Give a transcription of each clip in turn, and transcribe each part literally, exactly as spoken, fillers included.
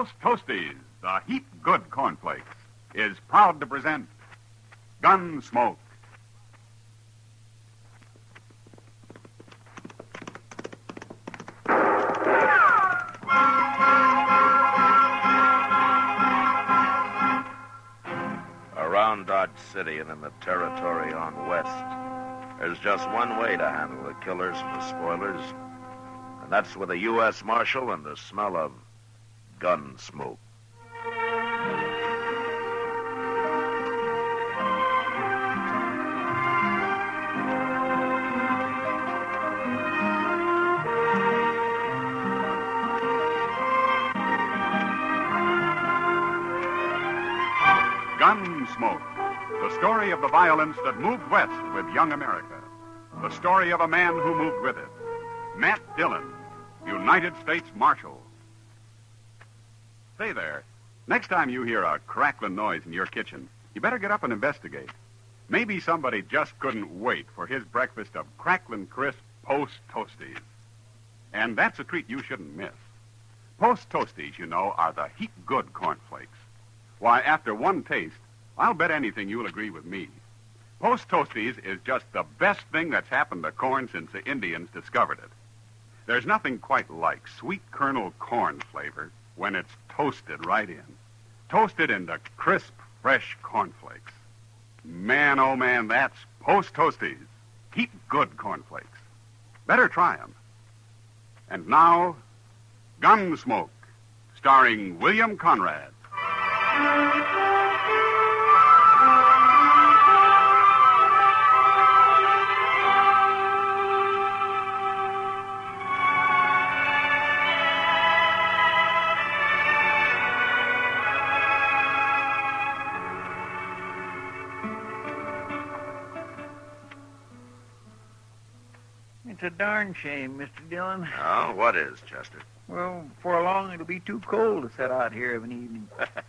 Post Toasties, the heap good cornflakes, is proud to present Gunsmoke. Around Dodge City and in the territory on west, there's just one way to handle the killers and the spoilers, and that's with a U S Marshal and the smell of gun smoke. Gunsmoke, the story of the violence that moved west with young America. The story of a man who moved with it. Matt Dillon, United States Marshal. Say there, next time you hear a crackling noise in your kitchen, you better get up and investigate. Maybe somebody just couldn't wait for his breakfast of crackling crisp Post Toasties. And that's a treat you shouldn't miss. Post Toasties, you know, are the heap good cornflakes. Why, after one taste, I'll bet anything you'll agree with me. Post Toasties is just the best thing that's happened to corn since the Indians discovered it. There's nothing quite like sweet kernel corn flavor when it's toasted right in. Toasted into crisp, fresh cornflakes. Man, oh man, that's Post Toasties. Heap good cornflakes. Better try 'em. And now, Gunsmoke, starring William Conrad. It's a darn shame, Mister Dillon. Oh, what is, Chester? Well, before long it'll be too cold to set out here of an evening.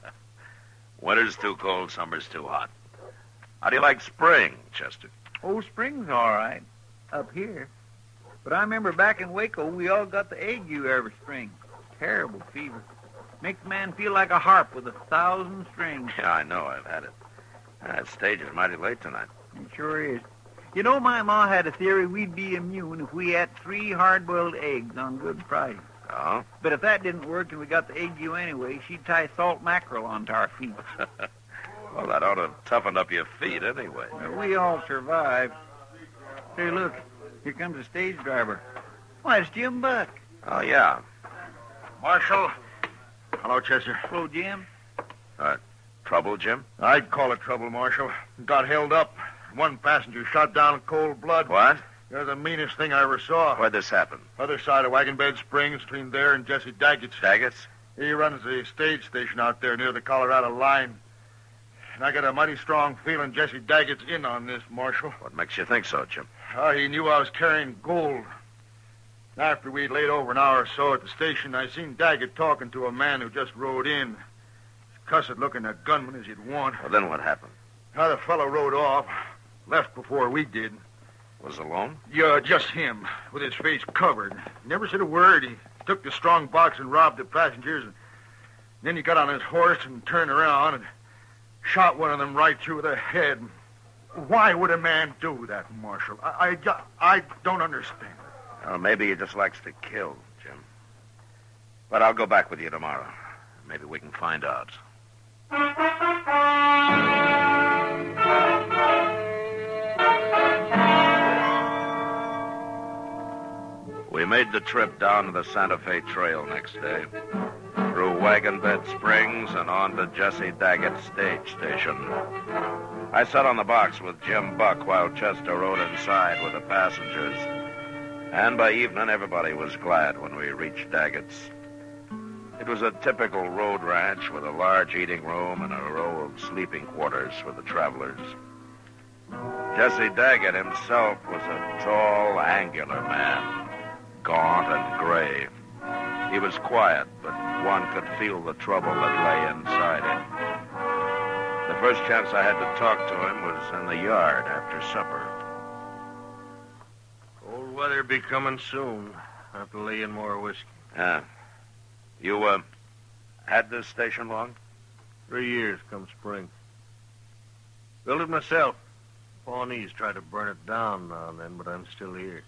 Winter's too cold, summer's too hot. How do you like spring, Chester? Oh, spring's all right, up here. But I remember back in Waco, we all got the ague every spring. Terrible fever. Makes a man feel like a harp with a thousand strings. Yeah, I know, I've had it. That stage is mighty late tonight. It sure is. You know, my ma had a theory we'd be immune if we ate three hard-boiled eggs on Good Friday. Oh? But if that didn't work and we got the ague anyway, she'd tie salt mackerel onto our feet. Well, that ought to toughen up your feet anyway. Well, we all survived. Hey, look, here comes the stage driver. Why, it's Jim Buck. Oh, yeah. Marshal. Hello, Chester. Hello, Jim. Uh, trouble, Jim? I'd call it trouble, Marshal. Got held up. One passenger shot down in cold blood. What? You're the meanest thing I ever saw. Where'd this happen? Other side of Wagon Bed Springs, between there and Jesse Daggett's. Daggett's? He runs the stage station out there near the Colorado line. And I got a mighty strong feeling Jesse Daggett's in on this, Marshal. What makes you think so, Jim? Oh, he knew I was carrying gold. After we'd laid over an hour or so at the station, I seen Daggett talking to a man who just rode in. Cussed-looking a gunman as you'd want. Well, then what happened? Now, the fellow rode off. Left before we did. Was alone? Yeah, just him, with his face covered. Never said a word. He took the strong box and robbed the passengers. And then he got on his horse and turned around and shot one of them right through the head. Why would a man do that, Marshal? I, I, I don't understand. Well, maybe he just likes to kill, Jim. But I'll go back with you tomorrow. Maybe we can find out. We made the trip down to the Santa Fe Trail next day, through Wagon Bed Springs and on to Jesse Daggett's stage station. I sat on the box with Jim Buck while Chester rode inside with the passengers. And by evening, everybody was glad when we reached Daggett's. It was a typical road ranch with a large eating room and a row of sleeping quarters for the travelers. Jesse Daggett himself was a tall, angular man, gaunt and gray. He was quiet, but one could feel the trouble that lay inside him. The first chance I had to talk to him was in the yard after supper. Cold weather be coming soon. Have to lay in more whiskey. Yeah. You, uh, Had this station long? Three years come spring. Built it myself. Pawnees tried to burn it down now and then, but I'm still here.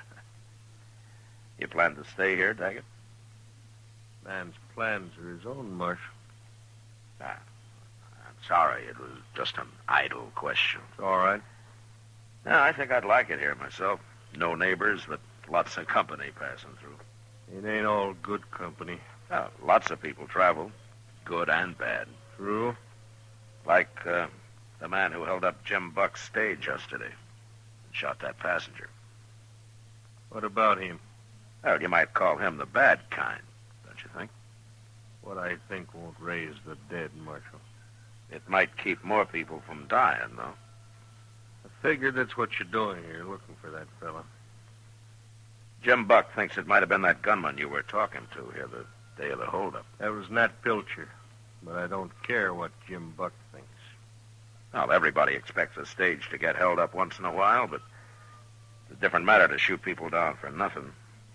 You plan to stay here, Daggett? Man's plans are his own, Marshal. Ah, I'm sorry. It was just an idle question. It's all right. No, I think I'd like it here myself. No neighbors, but lots of company passing through. It ain't all good company. Oh, lots of people travel, good and bad. True. Like uh, the man who held up Jim Buck's stage yesterday and shot that passenger. What about him? Well, you might call him the bad kind, don't you think? What I think won't raise the dead, Marshal. It might keep more people from dying, though. I figured that's what you're doing here, looking for that fella. Jim Buck thinks it might have been that gunman you were talking to here the day of the holdup. That was Nat Pilcher, but I don't care what Jim Buck thinks. Well, everybody expects a stage to get held up once in a while, but it's a different matter to shoot people down for nothing.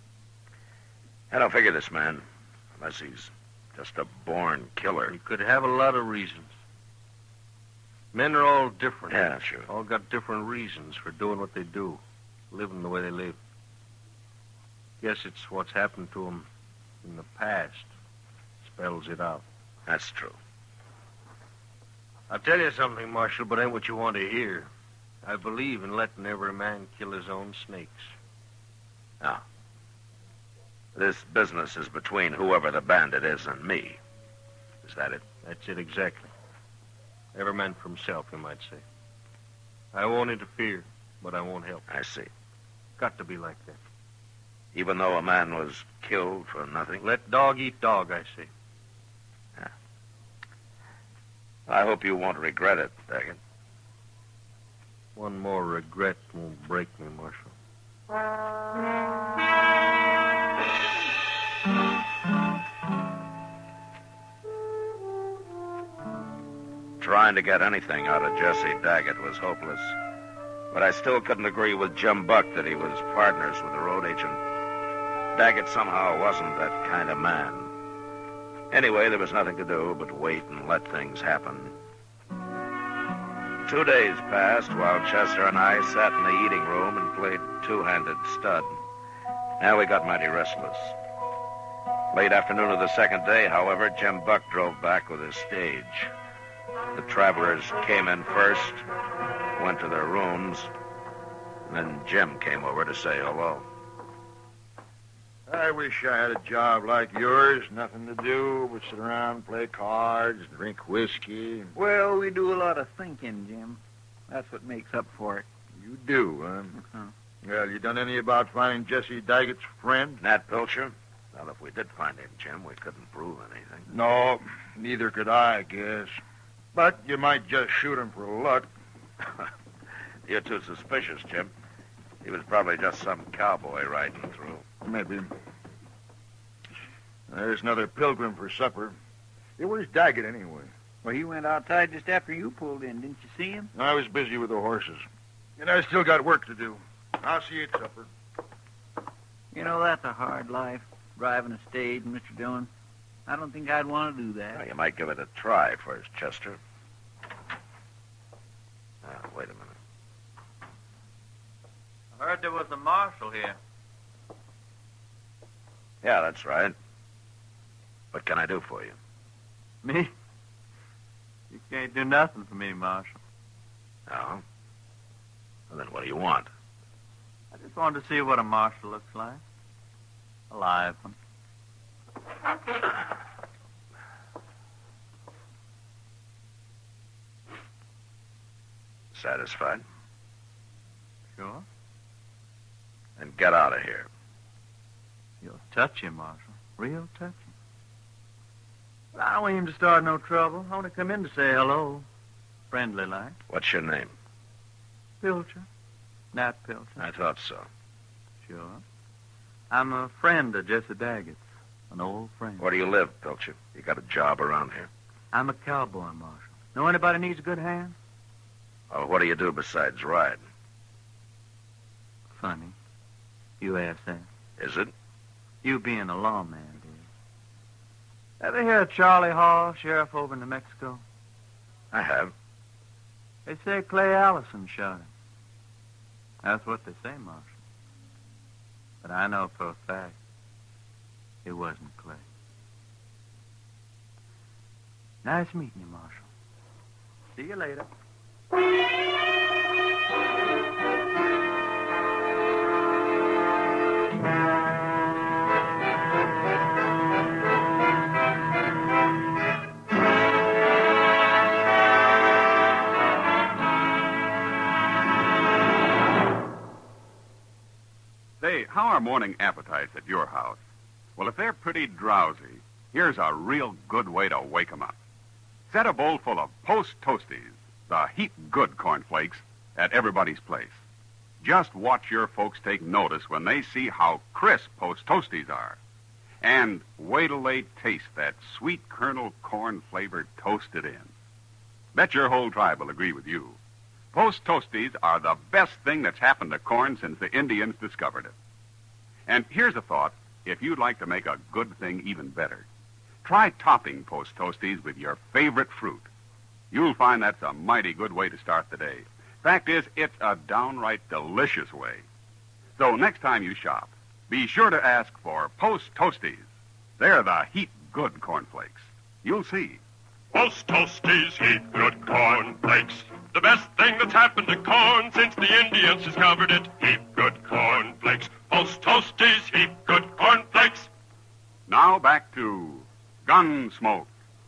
I don't figure this man, unless he's just a born killer. He could have a lot of reasons. Men are all different. Yeah, sure. All got different reasons for doing what they do, living the way they live. Guess it's what's happened to them in the past spells it out. That's true. I'll tell you something, Marshal, but ain't what you want to hear. I believe in letting every man kill his own snakes. Now, this business is between whoever the bandit is and me. Is that it? That's it exactly. Every man for himself, you might say. I won't interfere, but I won't help. I see. Got to be like that. Even though a man was killed for nothing? Let dog eat dog, I say. Yeah. I hope you won't regret it, Daggett. One more regret won't break me, Marshal. Trying to get anything out of Jesse Daggett was hopeless. But I still couldn't agree with Jim Buck that he was partners with the road agent. Daggett somehow wasn't that kind of man. Anyway, there was nothing to do but wait and let things happen. Two days passed while Chester and I sat in the eating room and played two-handed stud. Now we got mighty restless. Late afternoon of the second day, however, Jim Buck drove back with his stage. The travelers came in first, went to their rooms, and then Jim came over to say hello. I wish I had a job like yours. Nothing to do but sit around, play cards, drink whiskey. And... Well, we do a lot of thinking, Jim. That's what makes up for it. You do, huh? Uh-huh. Well, you done any about finding Jesse Daggett's friend? Nat Pilcher? Well, if we did find him, Jim, we couldn't prove anything. No, neither could I, I guess. But you might just shoot him for luck. You're too suspicious, Jim. He was probably just some cowboy riding through. Maybe. There's another pilgrim for supper. Hey, where's Daggett, anyway? Well, he went outside just after you pulled in. Didn't you see him? I was busy with the horses. And I still got work to do. I'll see you at supper. You know, that's a hard life, driving a stage, Mister Dillon. I don't think I'd want to do that. Well, you might give it a try first, Chester. Now, wait a minute. I heard there was a marshal here. Yeah, that's right. What can I do for you? Me? You can't do nothing for me, Marshal. No? Well, then what do you want? I just wanted to see what a marshal looks like. A live one. Satisfied? Sure. Then get out of here. You're touchy, Marshal. Real touchy. But I don't aim to start no trouble. I want to come in to say hello. Friendly like. What's your name? Pilcher. Nat Pilcher. I thought so. Sure. I'm a friend of Jesse Daggett's. An old friend. Where do you live, Pilcher? You got a job around here? I'm a cowboy, Marshal. Know anybody needs a good hand? Oh, what do you do besides ride? Funny. You ask that. Is it? You being a lawman, dear. Ever hear of Charlie Hall, sheriff over in New Mexico? I have. They say Clay Allison shot him. That's what they say, Marshal. But I know for a fact it wasn't Clay. Nice meeting you, Marshal. See you later. Say, how are morning appetites at your house? Well, if they're pretty drowsy, here's a real good way to wake 'em up. Set a bowl full of Post Toasties, the heap-good cornflakes, at everybody's place. Just watch your folks take notice when they see how crisp Post Toasties are. And wait till they taste that sweet kernel corn-flavored toasted in. Bet your whole tribe will agree with you. Post Toasties are the best thing that's happened to corn since the Indians discovered it. And here's a thought, if you'd like to make a good thing even better. Try topping Post Toasties with your favorite fruit. You'll find that's a mighty good way to start the day. Fact is, it's a downright delicious way. So next time you shop, be sure to ask for Post Toasties. They're the heap-good cornflakes. You'll see. Post Toasties, heap good cornflakes. The best thing that's happened to corn since the Indians discovered it. Heap good cornflakes. Post Toasties, heap good cornflakes. Now back to Gunsmoke.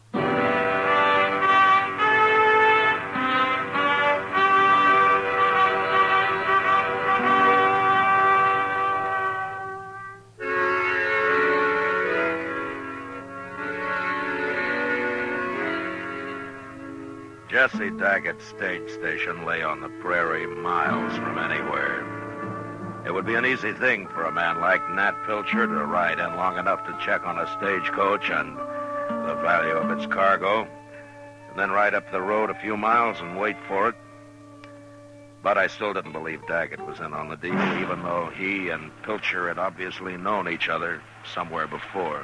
Jesse Daggett's stage station lay on the prairie miles from anywhere. It would be an easy thing for a man like Nat Pilcher to ride in long enough to check on a stagecoach and the value of its cargo, and then ride up the road a few miles and wait for it. But I still didn't believe Daggett was in on the deal, even though he and Pilcher had obviously known each other somewhere before.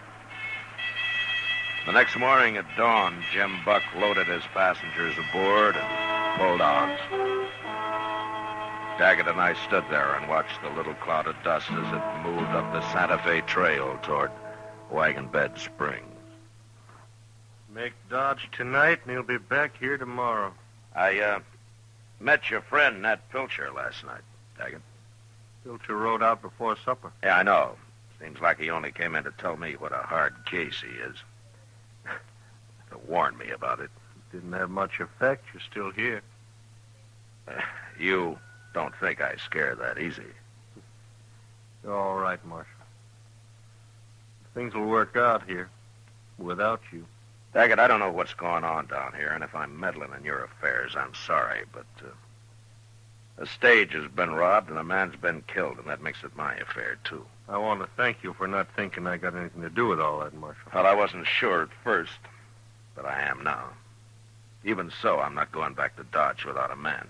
The next morning at dawn, Jim Buck loaded his passengers aboard and pulled out. Daggett and I stood there and watched the little cloud of dust as it moved up the Santa Fe Trail toward Wagon Bed Springs. Make Dodge tonight, and he'll be back here tomorrow. I, uh, met your friend, Nat Pilcher, last night, Daggett. Pilcher rode out before supper. Yeah, I know. Seems like he only came in to tell me what a hard case he is. To warn me about it. Didn't have much effect. You're still here. Uh, you don't think I scare that easy. You're all right, Marshal. Things will work out here without you. Daggett, I don't know what's going on down here, and if I'm meddling in your affairs, I'm sorry, but uh, a stage has been robbed and a man's been killed, and that makes it my affair, too. I want to thank you for not thinking I got anything to do with all that, Marshal. Well, I wasn't sure at first, but I am now. Even so, I'm not going back to Dodge without a man.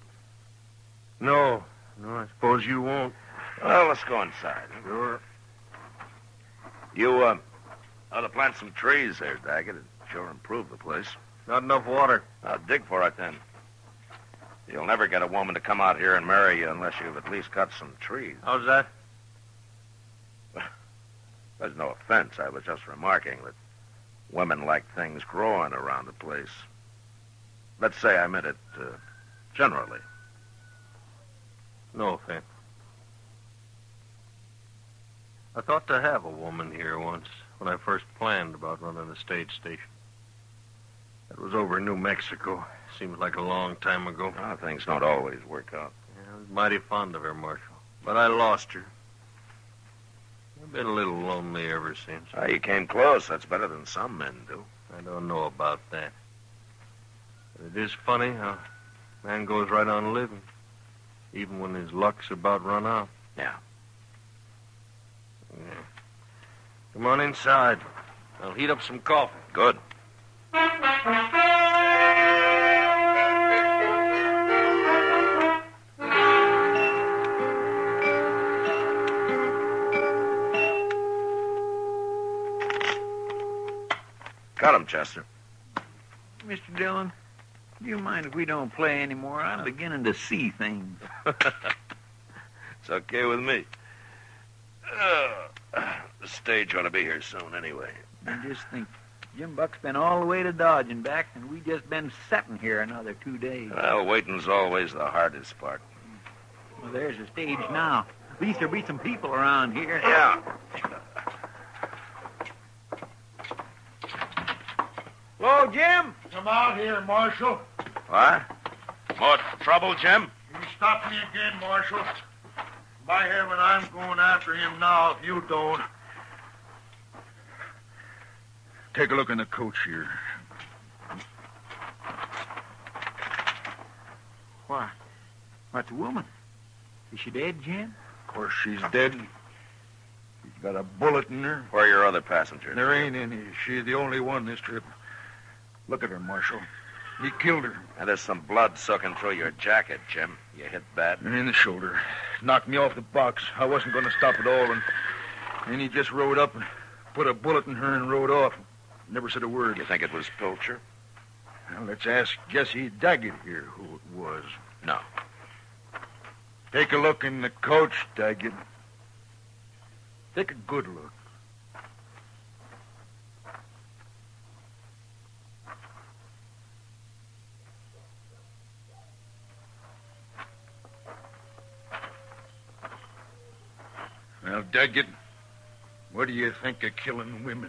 No, no, I suppose you won't. Well, let's go inside. Sure. You, uh, ought to plant some trees there, Daggett. It'd sure improve the place. Not enough water. I'll dig for it, then. You'll never get a woman to come out here and marry you unless you've at least got some trees. How's that? There's no offense. I was just remarking that women like things growing around the place. Let's say I meant it uh, generally. No offense. I thought to have a woman here once when I first planned about running a stage station. That was over in New Mexico. Seems like a long time ago. Oh, things don't always work out. Yeah, I was mighty fond of her, Marshal. But I lost her. I've been a little lonely ever since. Ah, you came close. That's better than some men do. I don't know about that. But it is funny how a man goes right on living, even when his luck's about run out. Yeah. Yeah. Come on inside. I'll heat up some coffee. Good. Cut him, Chester. Mister Dillon, do you mind if we don't play anymore? I'm beginning to see things. It's okay with me. Uh, the stage ought to be here soon anyway. I just think Jim Buck's been all the way to Dodge and back, and we just been sitting here another two days. Well, waiting's always the hardest part. Well, there's the stage now. At least there'll be some people around here. Yeah. Hello, Jim. Come out here, Marshal. What? More trouble, Jim? You stop me again, Marshal. By heaven, I'm going after him now if you don't. Take a look in the coach here. Why? What's the woman? Is she dead, Jim? Of course, she's dead. She's got a bullet in her. Where are your other passengers? There ain't any. She's the only one this trip. Look at her, Marshal. He killed her. And there's some blood soaking through your jacket, Jim. You hit bad. In the shoulder. Knocked me off the box. I wasn't going to stop at all, and then he just rode up and put a bullet in her and rode off. Never said a word. You think it was Pilcher? Well, let's ask Jesse Daggett here who it was. No. Take a look in the coach, Daggett. Take a good look. Well, Daggett, what do you think of killing women?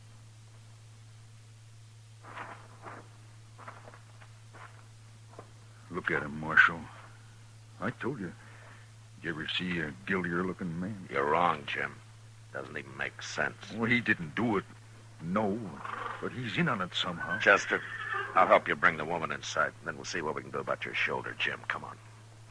Look at him, Marshal. I told you. Did you ever see a guiltier-looking man? You're wrong, Jim. Doesn't even make sense. Well, he didn't do it. No. But he's in on it somehow. Chester, I'll help you bring the woman inside. Then we'll see what we can do about your shoulder, Jim. Come on.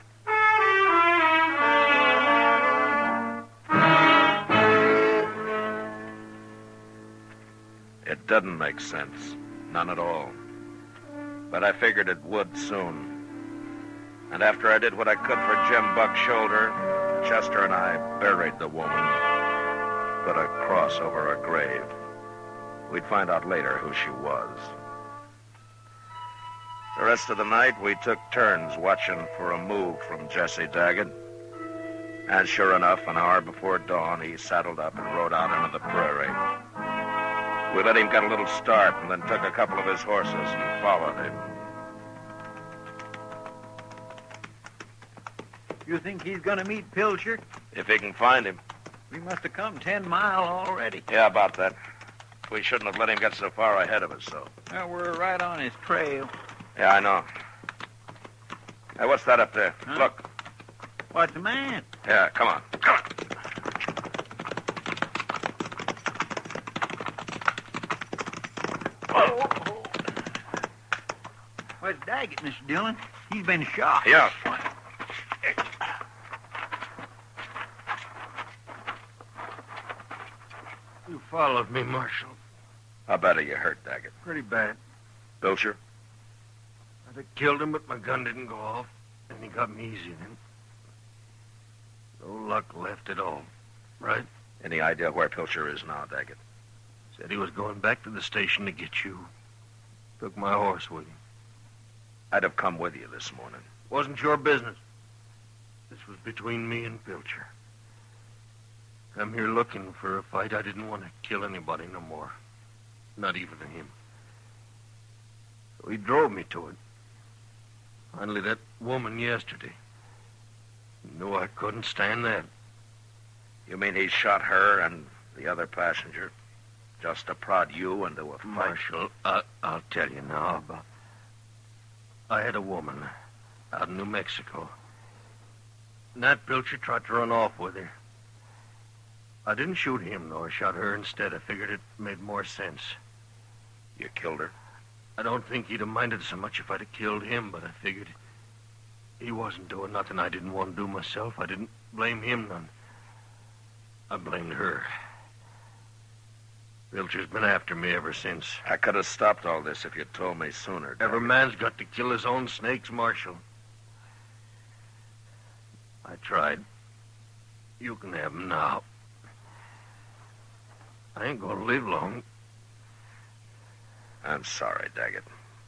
It doesn't make sense. None at all. But I figured it would soon. And after I did what I could for Jim Buck's shoulder, Chester and I buried the woman. Put a cross over her grave. We'd find out later who she was. The rest of the night, we took turns watching for a move from Jesse Daggett. And sure enough, an hour before dawn, he saddled up and rode out into the prairie. We let him get a little start and then took a couple of his horses and followed him. You think he's going to meet Pilcher? If he can find him. We must have come ten mile already. Yeah, about that. We shouldn't have let him get so far ahead of us, so. Well, we're right on his trail. Yeah, I know. Hey, what's that up there? Huh? Look. What's the man? Yeah, come on. Come on. Oh. Where's Daggett, Mister Dillon? He's been shot. Yeah. You followed me, Marshal. How bad are you hurt, Daggett? Pretty bad. Pilcher? I'd have killed him, but my gun didn't go off, and he got me easy then. No luck left at all, right? Any idea where Pilcher is now, Daggett? Said he was going back to the station to get you. Took my horse with him. I'd have come with you this morning. Wasn't your business. This was between me and Pilcher. Come here looking for a fight. I didn't want to kill anybody no more. Not even him. So he drove me to it. Finally, that woman yesterday. Knew I couldn't stand that. You mean he shot her and the other passenger just to prod you into a fight? Marshal, I, I'll tell you now about... I had a woman out in New Mexico. Nat Pilcher tried to run off with her. I didn't shoot him, though. I shot her instead. I figured it made more sense. You killed her? I don't think he'd have minded so much if I'd have killed him, but I figured he wasn't doing nothing I didn't want to do myself. I didn't blame him none. I blamed her. Pilcher's been after me ever since. I could have stopped all this if you'd told me sooner, Daggett. Every man's got to kill his own snakes, Marshal. I tried. You can have them now. I ain't gonna live long. I'm sorry, Daggett.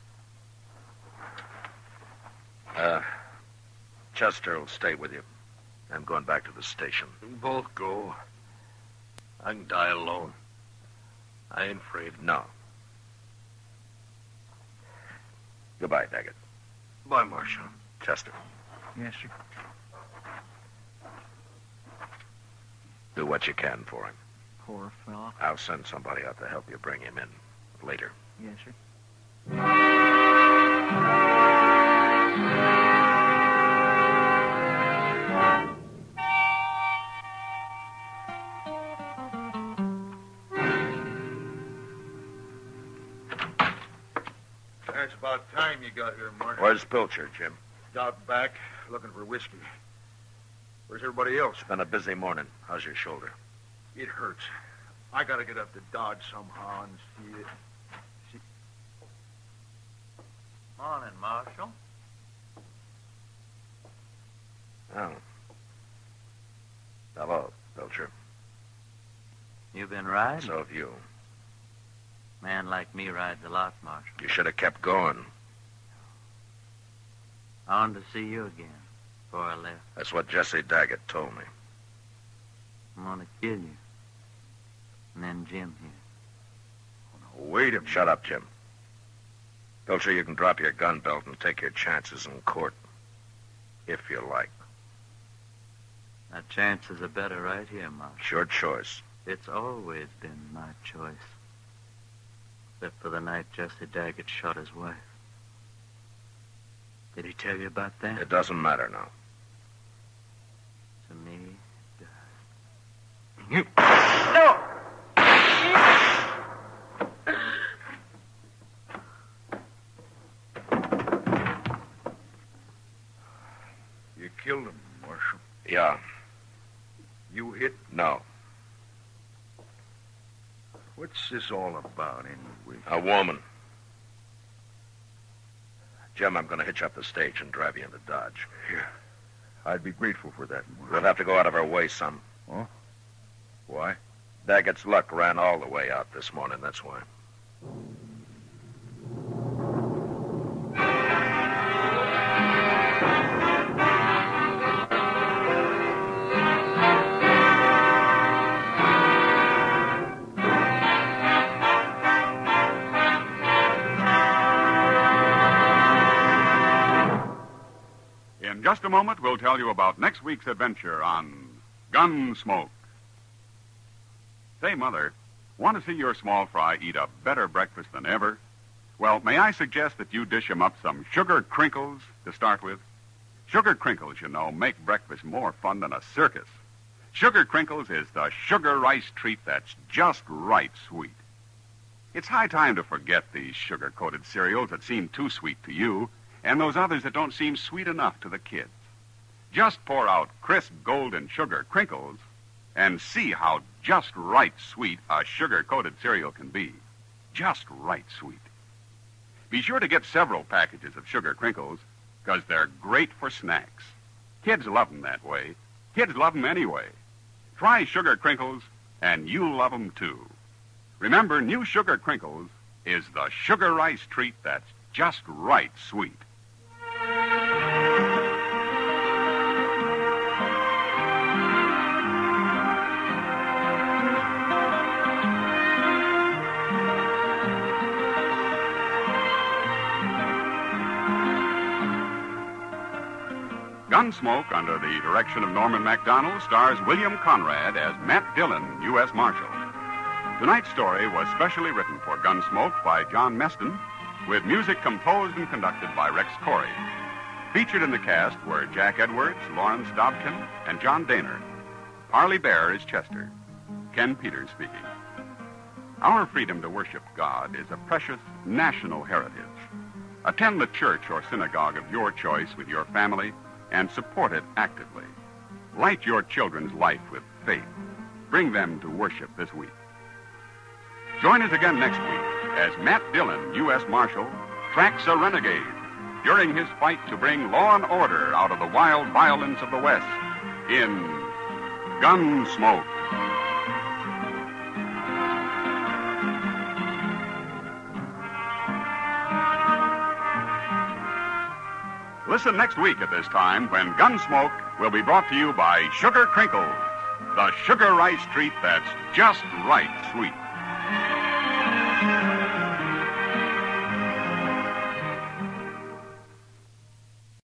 Uh, Chester will stay with you. I'm going back to the station. Both go. I can die alone. I ain't afraid. No. Goodbye, Daggett. Bye, Marshal. Chester, Yes, sir. do what you can for him. Poor fellow. I'll send somebody out to help you bring him in later. Yes, sir. That's about time you got here, Marshal. Where's Pilcher, Jim? Out back, looking for whiskey. Where's everybody else? It's been a busy morning. How's your shoulder? It hurts. I gotta get up to Dodge somehow and see it. See... Morning, Marshal. Oh. Hello, Pilcher. You been riding? So have you. Man like me rides a lot, Marshal. You should have kept going. I wanted to see you again before I left. That's what Jesse Daggett told me. I'm gonna kill you. And then Jim here. Wait a minute. Shut up, Jim. Pilcher, you can drop your gun belt and take your chances in court. If you like. My chances are better right here, Marshal. It's your choice. It's always been my choice. Except for the night Jesse Daggett shot his wife. Did he tell you about that? It doesn't matter now. To me, it does. You... No! You killed him, Marshal. Yeah. You hit? No. What's this all about, anyway? A woman. Jim, I'm going to hitch up the stage and drive you into Dodge. Yeah. I'd be grateful for that, Marshal. We'll have to go out of our way some. Huh? Why? Daggett's luck ran all the way out this morning, that's why. In just a moment, we'll tell you about next week's adventure on Gunsmoke. Say, Mother, want to see your small fry eat a better breakfast than ever? Well, may I suggest that you dish him up some sugar crinkles to start with? Sugar crinkles, you know, make breakfast more fun than a circus. Sugar crinkles is the sugar rice treat that's just right sweet. It's high time to forget these sugar-coated cereals that seem too sweet to you and those others that don't seem sweet enough to the kids. Just pour out crisp golden sugar crinkles and see how just right sweet a sugar-coated cereal can be. Just right sweet. Be sure to get several packages of sugar crinkles because they're great for snacks. Kids love them that way. Kids love them anyway. Try sugar crinkles and you'll love them too. Remember, new sugar crinkles is the sugar rice treat that's just right sweet. Gunsmoke, under the direction of Norman MacDonald, stars William Conrad as Matt Dillon, U S Marshal. Tonight's story was specially written for Gunsmoke by John Meston, with music composed and conducted by Rex Corey. Featured in the cast were Jack Edwards, Lawrence Dobkin, and John Daner. Parley Bear is Chester. Ken Peters speaking. Our freedom to worship God is a precious national heritage. Attend the church or synagogue of your choice with your family and support it actively. Light your children's life with faith. Bring them to worship this week. Join us again next week as Matt Dillon, U S Marshal, tracks a renegade during his fight to bring law and order out of the wild violence of the West in Gunsmoke. Listen next week at this time when Gunsmoke will be brought to you by Sugar Crinkles, the sugar rice treat that's just right sweet.